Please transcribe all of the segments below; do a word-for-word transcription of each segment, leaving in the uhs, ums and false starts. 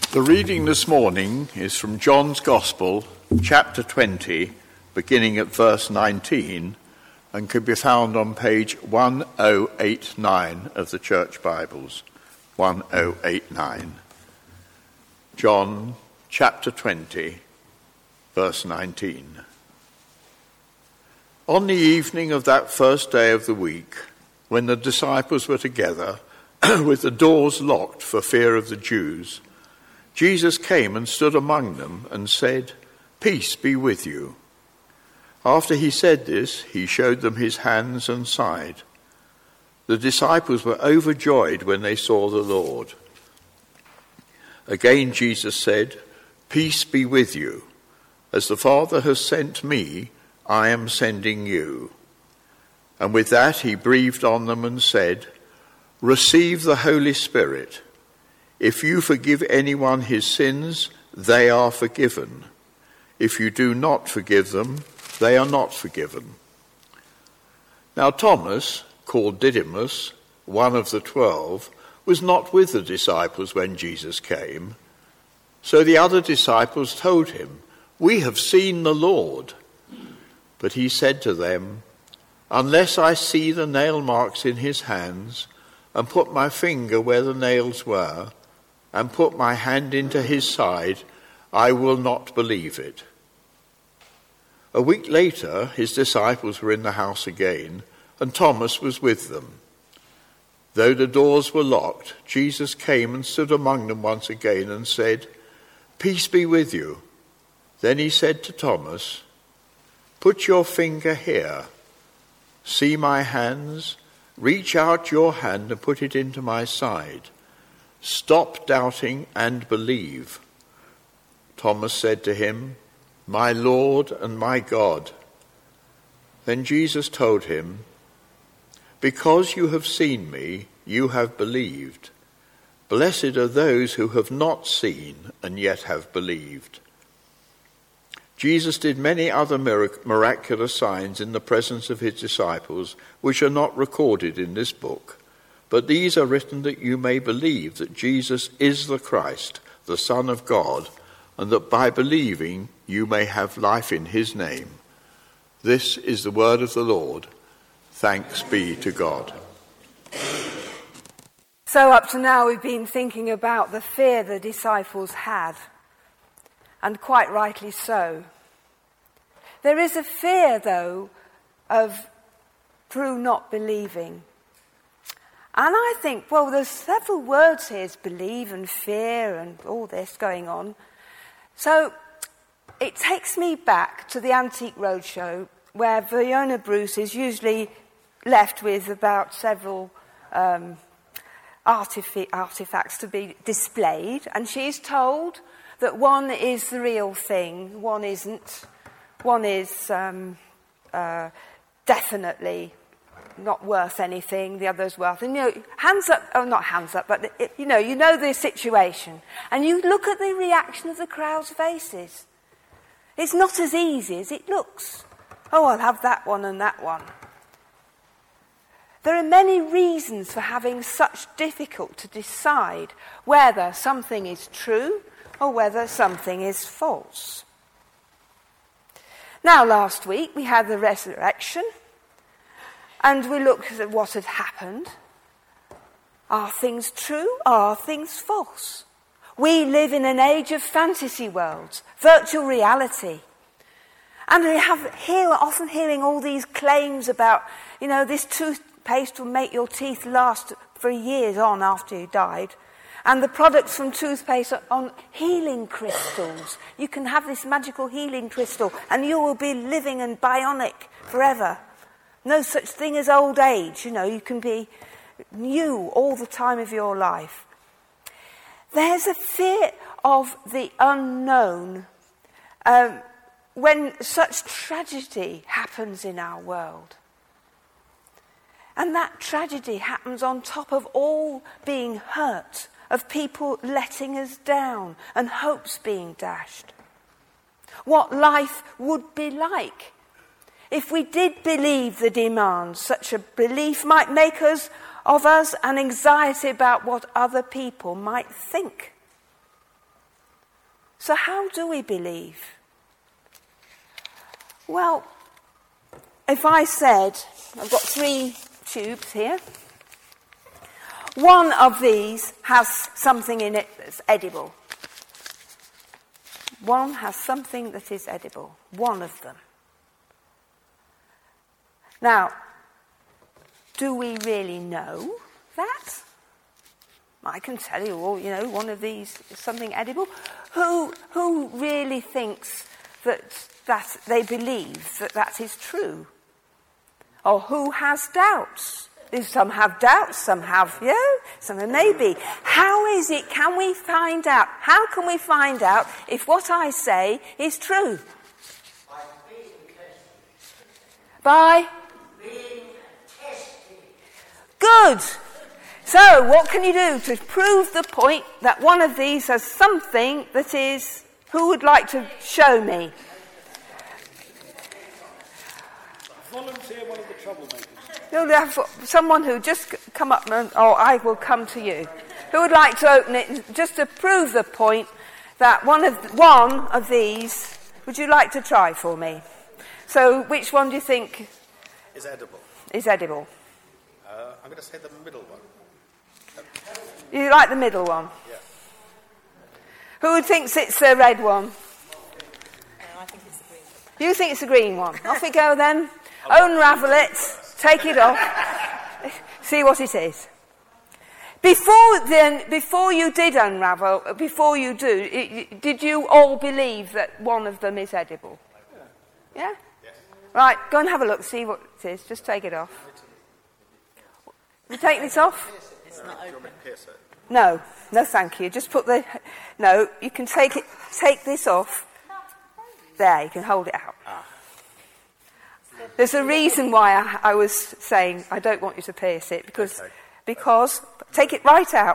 The reading this morning is from John's Gospel, chapter twenty, beginning at verse nineteen, and can be found on page ten eighty-nine of the Church Bibles. ten eighty-nine. John chapter twenty, verse nineteen. On the evening of that first day of the week, when the disciples were together, with the doors locked for fear of the Jews, Jesus came and stood among them and said, "Peace be with you." After he said this, he showed them his hands and side. The disciples were overjoyed when they saw the Lord. Again Jesus said, "Peace be with you. As the Father has sent me, I am sending you." And with that he breathed on them and said, "Receive the Holy Spirit. If you forgive anyone his sins, they are forgiven. If you do not forgive them, they are not forgiven." Now Thomas, called Didymus, one of the twelve, was not with the disciples when Jesus came. So the other disciples told him, "We have seen the Lord." But he said to them, "Unless I see the nail marks in his hands, and put my finger where the nails were, and put my hand into his side, I will not believe it." A week later, his disciples were in the house again, and Thomas was with them. Though the doors were locked, Jesus came and stood among them once again and said, "Peace be with you." Then he said to Thomas, "Put your finger here. See my hands? Reach out your hand and put it into my side. Stop doubting and believe." Thomas said to him, "My Lord and my God." Then Jesus told him, "Because you have seen me, you have believed. Blessed are those who have not seen and yet have believed." Jesus did many other mirac- miraculous signs in the presence of his disciples, which are not recorded in this book. But these are written that you may believe that Jesus is the Christ, the Son of God, and that by believing you may have life in his name. This is the word of the Lord. Thanks be to God. So up to now we've been thinking about the fear the disciples had, and quite rightly so. There is a fear, though, of through not believing. And I think, well, there's several words here, it's believe and fear and all this going on. So it takes me back to the Antique Roadshow, where Fiona Bruce is usually left with about several um, artifi- artifacts to be displayed, and she's told that one is the real thing, one isn't, one is um, uh, definitely not worth anything, the other's worth. And, you know, hands up, oh, not hands up, but, it, you know, you know the situation. And you look at the reaction of the crowd's faces. It's not as easy as it looks. Oh, I'll have that one and that one. There are many reasons for having such difficult to decide whether something is true or whether something is false. Now, last week we had the resurrection, and we looked at what had happened. Are things true? Are things false? We live in an age of fantasy worlds, virtual reality. And we have here, we're often hearing all these claims about, you know, this toothpaste will make your teeth last for years on after you died. And the products from toothpaste are on healing crystals. You can have this magical healing crystal and you will be living and bionic forever. No such thing as old age, you know, you can be new all the time of your life. There's a fear of the unknown um, when such tragedy happens in our world. And that tragedy happens on top of all being hurt, of people letting us down and hopes being dashed. What life would be like if we did believe the demands. Such a belief might make us of us an anxiety about what other people might think. So how do we believe? Well, if I said, I've got three tubes here. One of these has something in it that's edible. One has something that is edible. One of them. Now, do we really know that? I can tell you, all, you know, one of these is something edible. Who, who really thinks that, that they believe that that is true? Or who has doubts? Some have doubts, some have, yeah, some have maybe. How is it, can we find out, how can we find out if what I say is true? By being tested. By? Being tested. Good. So, what can you do to prove the point that one of these has something that is, who would like to show me? Volunteer one of the troublemakers. You'll have someone who just come up and, or I will come to you. Who would like to open it just to prove the point that one of one of these, would you like to try for me? So which one do you think Is edible. is edible? Uh, I'm going to say the middle one. You like the middle one? Yeah. Who thinks it's the red one? No, I think it's the green one. You think it's the green one. Off we go then. Unravel it. Take it off. See what it is. Before then, before you did unravel, before you do, it, did you all believe that one of them is edible? Yeah? Yes. Right, go and have a look, see what it is. Just take it off. You take this off? It's Uh, not do you want open. me to pierce it? No, no thank you. Just put the, no, you can take it, take this off. There, you can hold it out. There's a reason why I, I was saying I don't want you to pierce it, because, Okay. because, take it right out.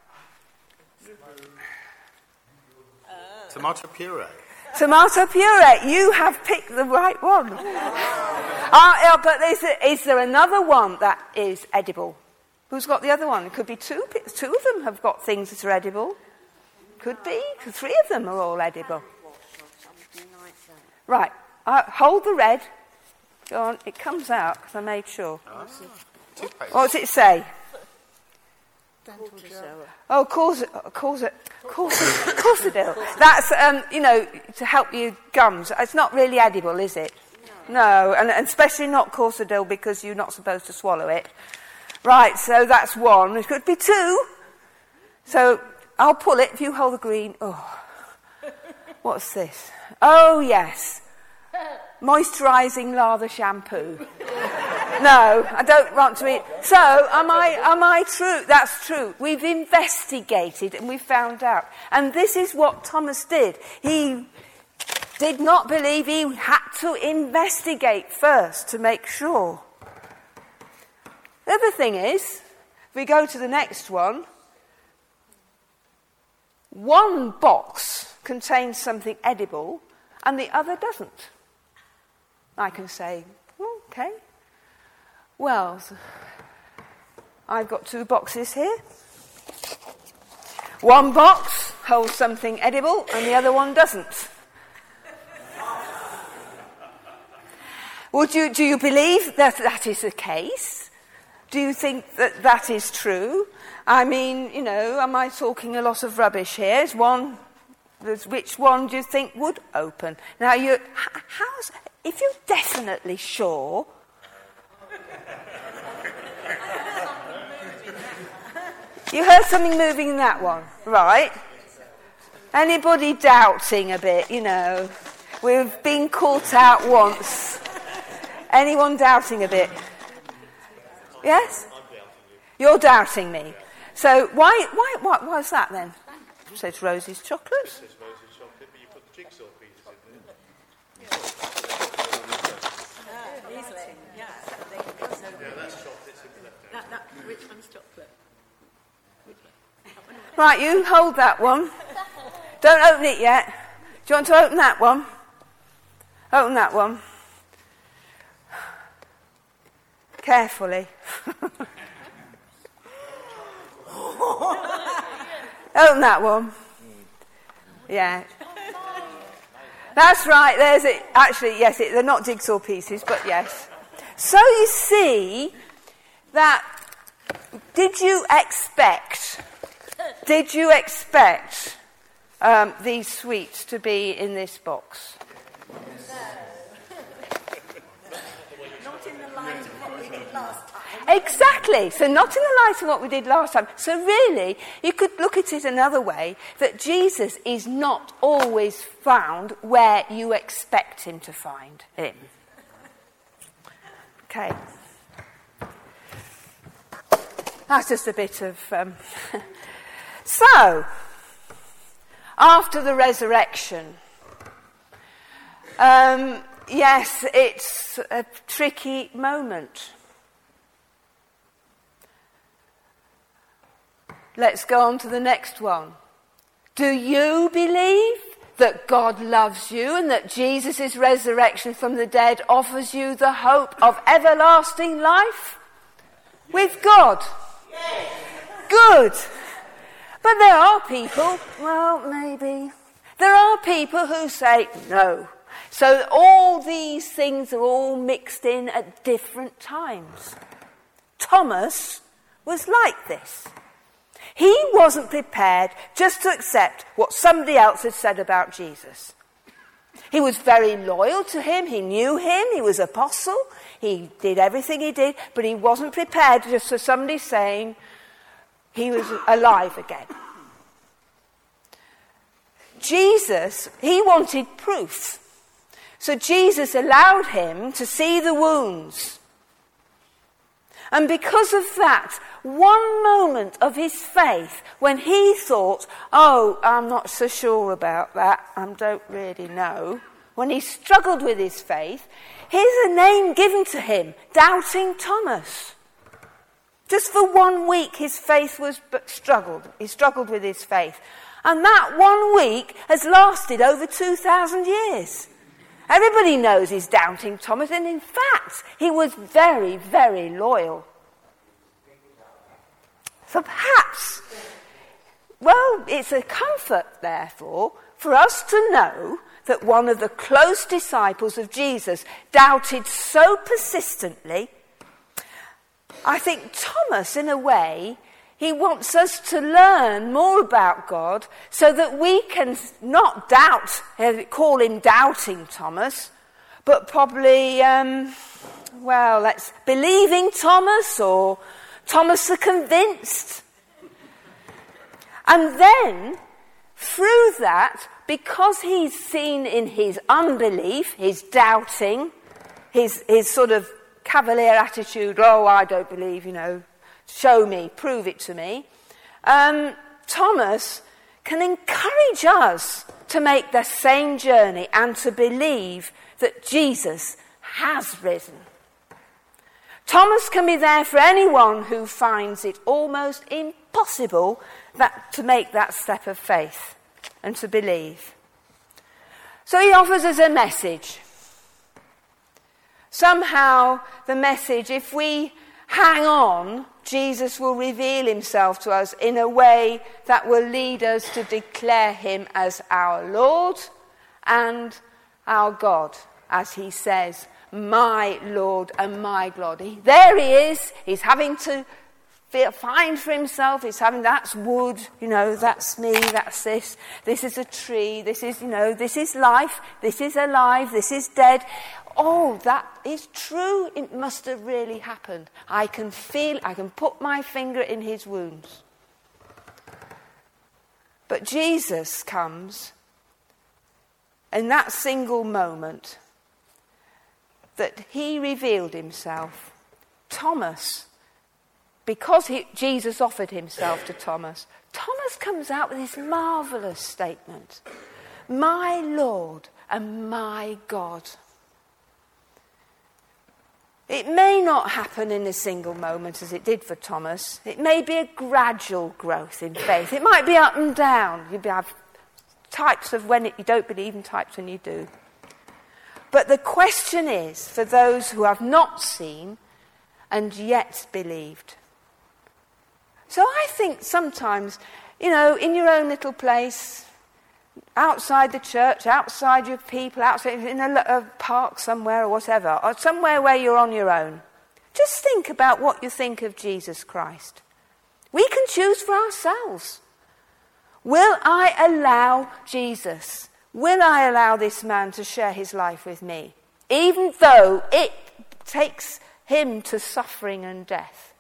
Tomato puree. Tomato puree, you have picked the right one. uh, yeah, but is there, is there another one that is edible? Who's got the other one? It could be two. Two of them have got things that are edible. Could be. Three of them are all edible. Right, uh, hold the red. Go on, it comes out because I made sure. Toothpaste. What does it say? Oh, cause it, cause it, cause it, Corsadil. That's, um, you know, to help your gums. It's not really edible, is it? No, and, and especially not Corsadil because you're not supposed to swallow it. Right, so that's one. It could be two. So I'll pull it if you hold the green. Oh, what's this? Oh, yes. Moisturising lather shampoo. No, I don't want to eat. So, am I, am I true? That's true. We've investigated and we found out. And this is what Thomas did. He did not believe, he had to investigate first to make sure. The other thing is, if we go to the next one, one box contains something edible and the other doesn't. I can say, okay, well, I've got two boxes here. One box holds something edible and the other one doesn't. Would you, do you believe that that is the case? Do you think that that is true? I mean, you know, am I talking a lot of rubbish here? Is one, which one do you think would open? Now, you, how's, if you're definitely sure, you heard something moving in that one, right? Anybody doubting a bit, you know? We've been caught out once. Anyone doubting a bit? Yes? You're doubting me. So why, why, what was that then? It says Rosie's chocolate. It says Rosie's chocolate, but you put the jigsaw pieces in there. Easily, yeah. Yeah, that's chocolate. That, that, which one's chocolate? Right, you hold that one. Don't open it yet. Do you want to open that one? Open that one. Carefully. Open that one. Yeah. That's right, there's it. Actually, yes, it, they're not jigsaw pieces, but yes. So you see that, did you expect, did you expect um, these sweets to be in this box? Not in the light of what we did last time. Exactly. So not in the light of what we did last time. So really, you could look at it another way, that Jesus is not always found where you expect him to find him. Okay. That's just a bit of... Um so, after the resurrection, um, yes, it's a tricky moment. Let's go on to the next one. Do you believe that God loves you and that Jesus' resurrection from the dead offers you the hope of everlasting life with God? Yes. Good. But there are people, well, maybe, there are people who say no. So all these things are all mixed in at different times. Thomas was like this. He wasn't prepared just to accept what somebody else had said about Jesus. He was very loyal to him. He knew him. He was apostle. He did everything he did, but he wasn't prepared just for somebody saying he was alive again. Jesus, he wanted proof. So Jesus allowed him to see the wounds. And because of that, one moment of his faith when he thought, oh, I'm not so sure about that, I don't really know, when he struggled with his faith, here's a name given to him, Doubting Thomas. Just for one week his faith was struggled. He struggled with his faith. And that one week has lasted over two thousand years. Everybody knows he's Doubting Thomas, and in fact, he was very, very loyal. So perhaps, well, it's a comfort, therefore, for us to know that one of the close disciples of Jesus doubted so persistently. I think Thomas, in a way, he wants us to learn more about God so that we can not doubt, call him Doubting Thomas, but probably, um, well, let's Believing Thomas or Thomas the Convinced. And then, through that, because he's seen in his unbelief, his doubting, his, his sort of cavalier attitude, oh, I don't believe, you know, show me, prove it to me, um, Thomas can encourage us to make the same journey and to believe that Jesus has risen. Thomas can be there for anyone who finds it almost impossible that, to make that step of faith and to believe. So he offers us a message. Somehow the message, if we hang on, Jesus will reveal himself to us in a way that will lead us to declare him as our Lord and our God, as he says, my Lord and my God. He, there he is. He's having to feel, find for himself. He's having, that's wood, you know, that's me, that's this. This is a tree. This is, you know, this is life. This is alive. This is dead. Oh, that is true. It must have really happened. I can feel, I can put my finger in his wounds. But Jesus comes in that single moment that he revealed himself. Thomas, because he, Jesus offered himself to Thomas, Thomas comes out with this marvellous statement, my Lord and my God. It may not happen in a single moment as it did for Thomas. It may be a gradual growth in faith. It might be up and down. You have types of when you don't believe and types when you do. But the question is, for those who have not seen and yet believed. So I think sometimes, you know, in your own little place, outside the church, outside your people, outside in a, a park somewhere or whatever, or somewhere where you're on your own. Just think about what you think of Jesus Christ. We can choose for ourselves. Will I allow Jesus, will I allow this man to share his life with me, even though it takes him to suffering and death?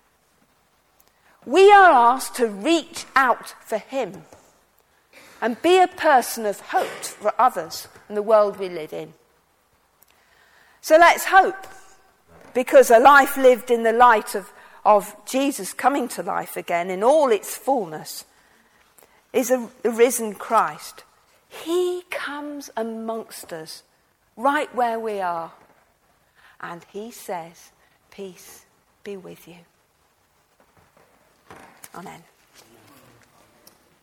We are asked to reach out for him and be a person of hope for others in the world we live in. So let's hope, because a life lived in the light of, of Jesus coming to life again in all its fullness is a, a risen Christ. He comes amongst us right where we are, and he says, peace be with you. Amen.